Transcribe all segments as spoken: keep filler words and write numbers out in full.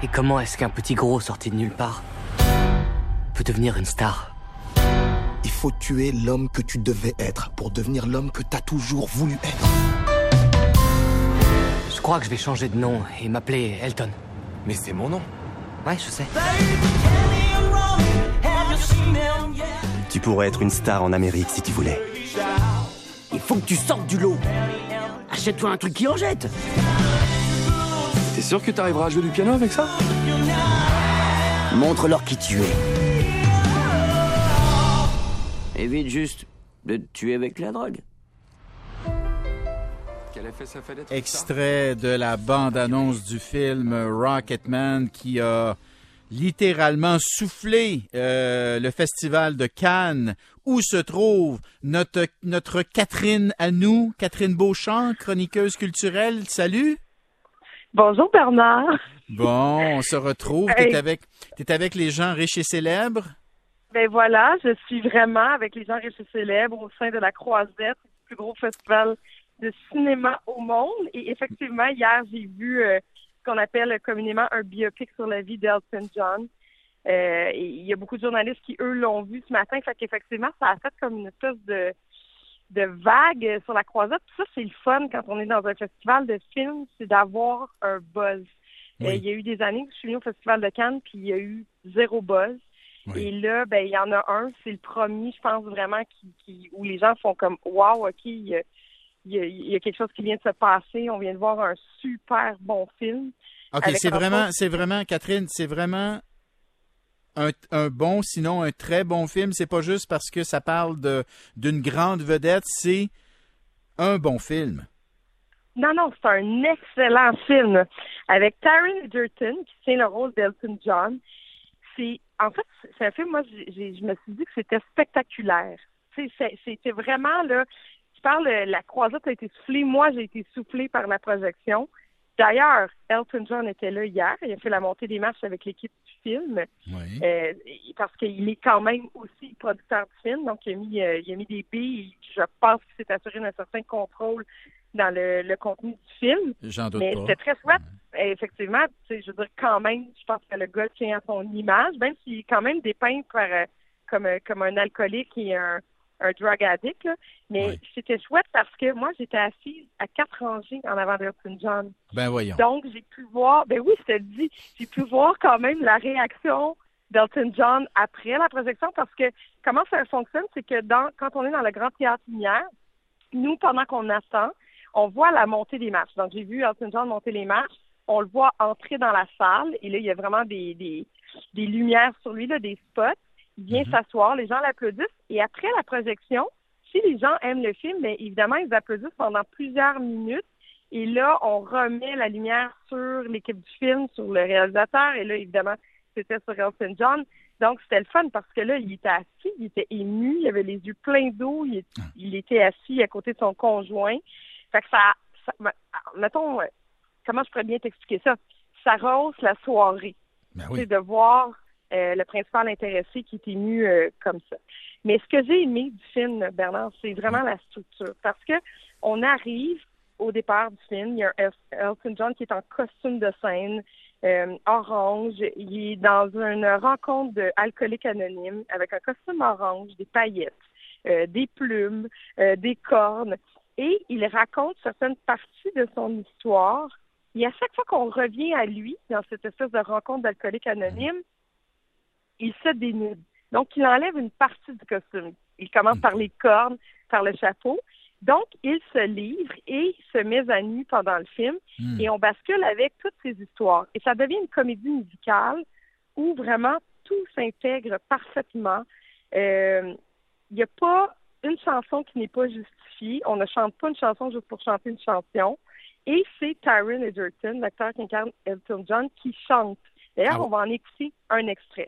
Et comment est-ce qu'un petit gros sorti de nulle part peut devenir une star? Il faut tuer l'homme que tu devais être pour devenir l'homme que t'as toujours voulu être. Je crois que je vais changer de nom et m'appeler Elton. Mais c'est mon nom. Ouais, je sais. Tu pourrais être une star en Amérique si tu voulais. Il faut que tu sortes du lot. Achète-toi un truc qui en jette. T'es sûr que t'arriveras à jouer du piano avec ça? Montre-leur qui tu es. Évite juste de te tuer avec la drogue. Quel effet ça fait d'être Extrait de la bande-annonce du film Rocketman qui a littéralement soufflé euh, le festival de Cannes où se trouve notre, notre Catherine à nous, Catherine Beauchamp, chroniqueuse culturelle. Salut! Bonjour Bernard. Bon, on se retrouve. Hey. T'es avec, t'es avec les gens riches et célèbres? Ben voilà, je suis vraiment avec les gens riches et célèbres au sein de la Croisette, le plus gros festival de cinéma au monde. Et effectivement, hier, j'ai vu euh, ce qu'on appelle communément un biopic sur la vie d'Elton John. Euh, et il y a beaucoup de journalistes qui, eux, l'ont vu ce matin. Fait qu'effectivement, ça a fait comme une espèce de, de vague sur la Croisette. Puis ça, c'est le fun quand on est dans un festival de films, c'est d'avoir un buzz. Oui. Euh, il y a eu des années où je suis venue au Festival de Cannes, puis il y a eu zéro buzz. Oui. Et là, ben il y en a un, c'est le premier, je pense vraiment, qui, qui où les gens font comme « Wow, OK, il y, a, il, y a, il y a quelque chose qui vient de se passer, on vient de voir un super bon film. » OK, c'est vraiment, c'est vraiment, Catherine, c'est vraiment un, un bon, sinon un très bon film. C'est pas juste parce que ça parle de d'une grande vedette, c'est un bon film. Non, non, c'est un excellent film avec Taron Egerton qui tient le rôle d'Elton John. C'est, en fait, c'est un film, moi, j'ai, je me suis dit que c'était spectaculaire. C'est, c'est, c'était vraiment, là, tu parles, la Croisette a été soufflée. Moi, j'ai été soufflée par la projection. D'ailleurs, Elton John était là hier. Il a fait la montée des marches avec l'équipe du film. Oui. Euh, parce qu'il est quand même aussi producteur du film. Donc, il a mis, euh, il a mis des billes. Je pense qu'il s'est assuré d'un certain contrôle dans le, le contenu du film. J'en doute Mais pas. c'était très chouette. Ouais. Effectivement, tu sais, je veux dire, quand même, je pense que le gars tient à son image, même s'il est quand même dépeint par, euh, comme, euh, comme un alcoolique et un, un drug addict, là. Mais oui. C'était chouette parce que moi, j'étais assise à quatre rangées en avant d'Elton John. Ben voyons. Donc, j'ai pu voir, ben oui, je te le dis, j'ai pu voir quand même la réaction d'Elton John après la projection parce que comment ça fonctionne, c'est que dans, quand on est dans le Grand Théâtre Lumière, nous, pendant qu'on attend, on voit la montée des marches. Donc, j'ai vu Elton John monter les marches. On le voit entrer dans la salle. Et là, il y a vraiment des, des, des lumières sur lui, là, des spots. Il vient mm-hmm. s'asseoir. Les gens l'applaudissent. Et après la projection, si les gens aiment le film, bien évidemment, ils applaudissent pendant plusieurs minutes. Et là, on remet la lumière sur l'équipe du film, sur le réalisateur. Et là, évidemment, c'était sur Elton John. Donc, c'était le fun parce que là, il était assis, il était ému, il avait les yeux pleins d'eau. Il, il était assis à côté de son conjoint. Fait que ça, ça mettons, comment je pourrais bien t'expliquer ça? Ça rehausse la soirée. Ben oui. C'est de voir euh, le principal intéressé qui est ému euh, comme ça. Mais ce que j'ai aimé du film, Bernard, c'est vraiment la structure. Parce que on arrive au départ du film, il y a un Elton John qui est en costume de scène, euh, orange. Il est dans une rencontre d'alcooliques anonymes avec un costume orange, des paillettes, euh, des plumes, euh, des cornes. Et il raconte certaines parties de son histoire. Et à chaque fois qu'on revient à lui, dans cette espèce de rencontre d'alcoolique anonyme, il se dénude. Donc, il enlève une partie du costume. Il commence par les cornes, par le chapeau. Donc, il se livre et se met à nu pendant le film. Mm. Et on bascule avec toutes ces histoires. Et ça devient une comédie musicale où vraiment tout s'intègre parfaitement. Euh, il n'y a pas une chanson qui n'est pas justifiée. On ne chante pas une chanson juste pour chanter une chanson. Et c'est Taron Egerton, l'acteur qui incarne Elton John, qui chante. D'ailleurs, ah. on va en écouter un extrait.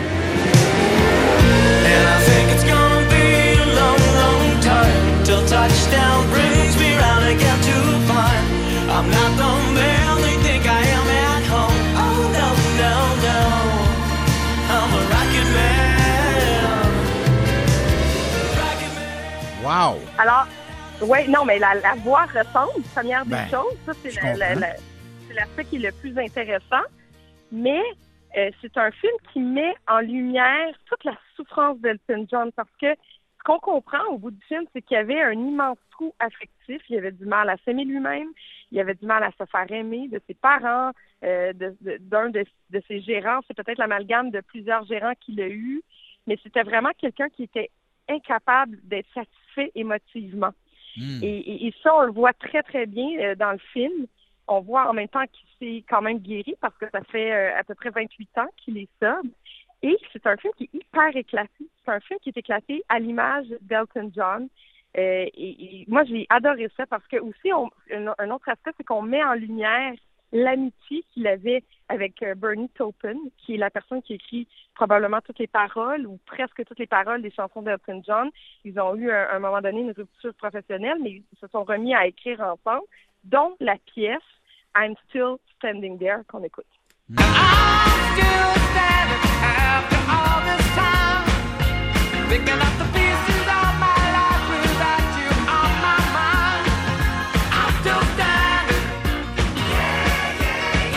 And I think it's gonna be a long, long time till touchdown brings me round again to find I'm not the man they think I am at home. Oh no, no, no, I'm a rocket man. Rocket man. Wow! Alors, oui, non, mais la, la voix ressemble, première des ben, choses. Ça, c'est, la, la, la, c'est l'aspect qui est le plus intéressant. Mais euh, c'est un film qui met en lumière toute la souffrance d'Elton John parce que ce qu'on comprend au bout du film, c'est qu'il y avait un immense trou affectif. Il avait du mal à s'aimer lui-même. Il avait du mal à se faire aimer de ses parents, euh, de, de, d'un de, de ses gérants. C'est peut-être l'amalgame de plusieurs gérants qu'il a eu. Mais c'était vraiment quelqu'un qui était incapable d'être satisfait émotivement. Mmh. Et, et, et ça, on le voit très, très bien euh, dans le film. On voit en même temps qu'il s'est quand même guéri parce que ça fait euh, à peu près vingt-huit ans qu'il est sobre. Et c'est un film qui est hyper éclaté. C'est un film qui est éclaté à l'image d'Elton John. Euh, et, et moi, j'ai adoré ça parce que aussi, on, un, un autre aspect, c'est qu'on met en lumière l'amitié qu'il avait avec euh, Bernie Taupin, qui est la personne qui écrit probablement toutes les paroles ou presque toutes les paroles des chansons d'Elton John. Ils ont eu, à un moment donné, une rupture professionnelle, mais ils se sont remis à écrire ensemble, dont la pièce I'm Still Standing There qu'on écoute. I'm still standing after all this time, picking up the pieces of my life without you on my mind. I'm still standing. Yeah, yeah,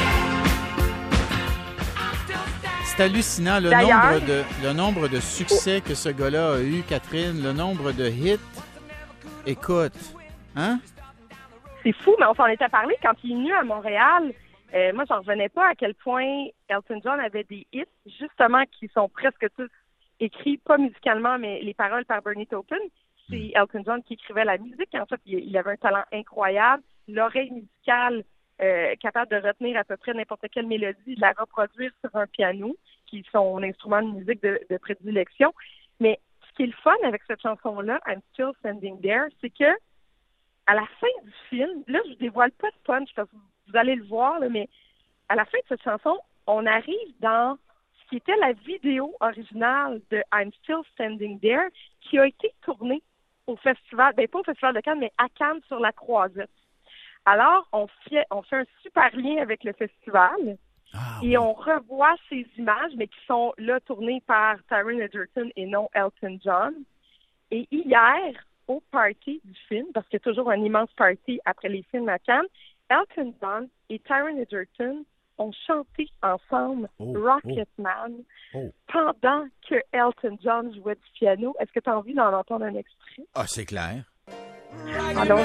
yeah. I'm still standing. C'est hallucinant le D'ailleurs, nombre de le nombre de succès que ce gars-là a eu, Catherine, le nombre de hits. Écoute, hein? C'est fou, mais on s'en était parlé quand il est venu à Montréal. Euh, moi, j'en revenais pas à quel point Elton John avait des hits, justement, qui sont presque tous écrits, pas musicalement, mais les paroles par Bernie Taupin. C'est Elton John qui écrivait la musique. En fait, il avait un talent incroyable, l'oreille musicale euh, capable de retenir à peu près n'importe quelle mélodie, de la reproduire sur un piano, qui est son instrument de musique de, de prédilection. Mais ce qui est le fun avec cette chanson-là, I'm Still Standing There, c'est que à la fin du film, là, je dévoile pas de punch parce que vous allez le voir, là, mais à la fin de cette chanson, on arrive dans ce qui était la vidéo originale de I'm Still Standing There, qui a été tournée au festival, ben pas au festival de Cannes, mais à Cannes sur la Croisette. Alors, on fait, on fait un super lien avec le festival ah, et oui. on revoit ces images, mais qui sont là tournées par Taron Egerton et non Elton John. Et hier, au party du film, parce qu'il y a toujours un immense party après les films à Cannes, Elton John et Taron Egerton ont chanté ensemble oh, Rocketman oh, oh. pendant que Elton John jouait du piano. Est-ce que tu as envie d'en entendre un extrait? Ah, c'est clair. Alors,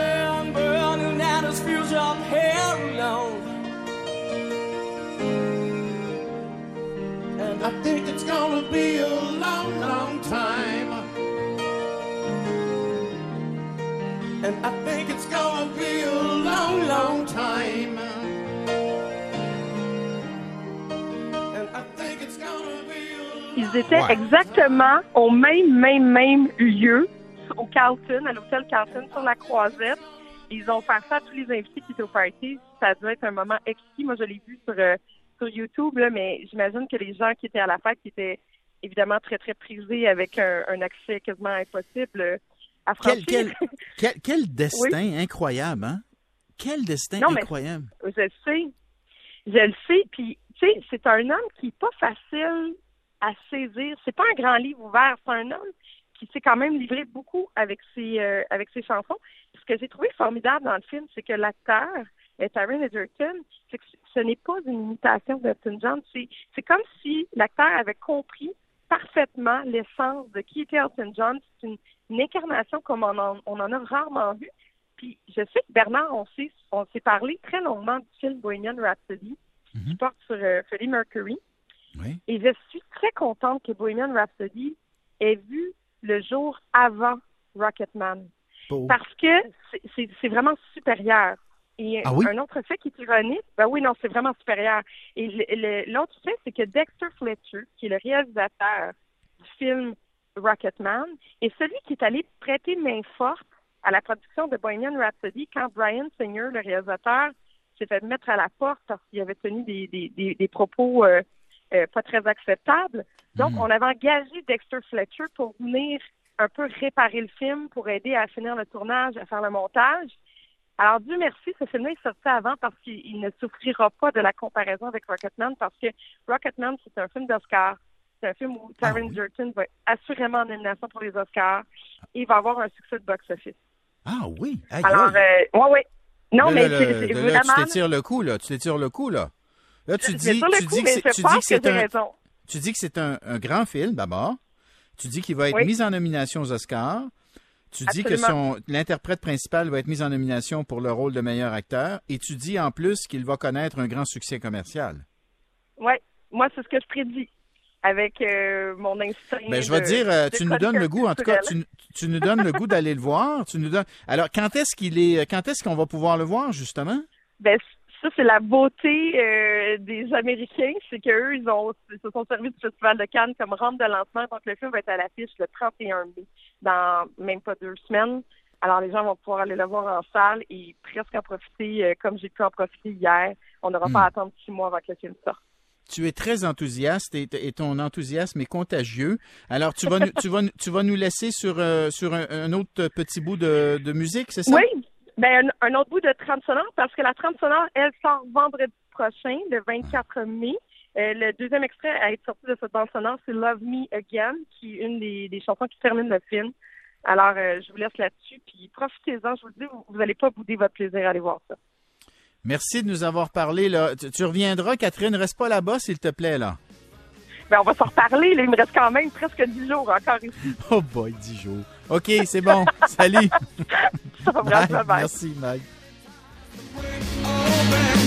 And I think it's gonna be a long, long time. And I think it's gonna be a long, long time. And I think it's gonna be a long... Ils étaient ouais. exactement au même, même, même lieu, au Carlton, à l'hôtel Carlton, sur la Croisette. Ils ont fait ça à tous les invités qui étaient au party. Ça a dû être un moment exquis. Moi, je l'ai vu sur, euh, sur YouTube, là, mais j'imagine que les gens qui étaient à la fête, qui étaient évidemment très, très prisés avec un, un accès quasiment impossible... Euh, Quel, quel, quel, quel destin oui. incroyable, hein? Quel destin non, incroyable. Je le sais. Je le sais. Puis, tu sais, c'est un homme qui n'est pas facile à saisir. C'est pas un grand livre ouvert. C'est un homme qui s'est quand même livré beaucoup avec ses, euh, avec ses chansons. Ce que j'ai trouvé formidable dans le film, c'est que l'acteur, euh, Taron Egerton, c'est que ce n'est pas une imitation d'Elton John. C'est, c'est comme si l'acteur avait compris parfaitement l'essence de qui était Elton John. C'est une une incarnation comme on en, on en a rarement vu. Puis je sais que Bernard, on s'est, on s'est parlé très longuement du film Bohemian Rhapsody, mm-hmm. qui porte sur euh, Freddie Mercury. Oui. Et je suis très contente que Bohemian Rhapsody ait vu le jour avant Rocketman. Oh. Parce que c'est, c'est, c'est vraiment supérieur. Et ah oui? un autre fait qui est ironique, ben oui, non, c'est vraiment supérieur. Et le, le, l'autre fait, c'est que Dexter Fletcher, qui est le réalisateur du film Rocketman, est celui qui est allé prêter main forte à la production de Bohemian Rhapsody quand Bryan Singer, le réalisateur, s'est fait mettre à la porte parce qu'il avait tenu des, des, des, des propos euh, euh, pas très acceptables. Donc, mmh. on avait engagé Dexter Fletcher pour venir un peu réparer le film, pour aider à finir le tournage, à faire le montage. Alors, Dieu merci, ce film-là est sorti avant parce qu'il ne souffrira pas de la comparaison avec Rocketman parce que Rocketman, c'est un film d'Oscar. C'est un film où Taron ah, Egerton oui. va être assurément en nomination pour les Oscars et va avoir un succès de box-office. Ah oui? Aïe, Alors, euh, oui, oui. Non, là, mais là, c'est, c'est là, vraiment... Tu t'étires le coup, là. Tu t'étires le coup, là. Là, tu Mais dis, sur le tu coup, dis que mais c'est, je tu pense dis que c'est que j'ai un, raison. tu dis que c'est un, un grand film, d'abord. Tu dis qu'il va être Oui. mis en nomination aux Oscars. Tu dis que Absolument. son l'interprète principal va être mis en nomination pour le rôle de meilleur acteur. Et tu dis en plus qu'il va connaître un grand succès commercial. Oui, moi, c'est ce que je prédis avec euh, mon instinct. Ben, je vais de- te dire, euh, de tu nous donnes le chroniqueur goût, en tout cas, culturel. tu, tu nous donnes le goût d'aller le voir. Tu nous donnes. Alors, quand est-ce qu'il est, quand est-ce qu'on va pouvoir le voir, justement? Ben, ça, c'est la beauté euh, des Américains, c'est qu'eux, ils ont ils se sont servis du Festival de Cannes comme rampe de lancement. Donc, le film va être à l'affiche le trente et un mai, dans même pas deux semaines. Alors, les gens vont pouvoir aller le voir en salle et presque en profiter, euh, comme j'ai pu en profiter hier. On n'aura Hmm. pas à attendre six mois avant que le film sorte. Tu es très enthousiaste et, et ton enthousiasme est contagieux. Alors, tu vas, nous- tu vas, nous- tu vas nous laisser sur, euh, sur un, un autre petit bout de, de musique, c'est ça? Oui, ben, un, un autre bout de trame sonore, parce que la trame sonore, elle sort vendredi prochain, le vingt-quatre mai. Euh, le deuxième extrait à être sorti de cette bande sonore, c'est Love Me Again, qui est une des, des chansons qui termine le film. Alors, euh, je vous laisse là-dessus, puis profitez-en, je vous le dis, vous n'allez pas bouder votre plaisir à aller voir ça. Merci de nous avoir parlé. Là. Tu, tu reviendras, Catherine. Reste pas là-bas, s'il te plaît, là. Ben, on va s'en reparler, là, il me reste quand même presque dix jours encore ici. Oh boy, dix jours. OK, c'est bon. Salut. Ça va, Bye. bye bye. Merci, Mike. Oh, baby.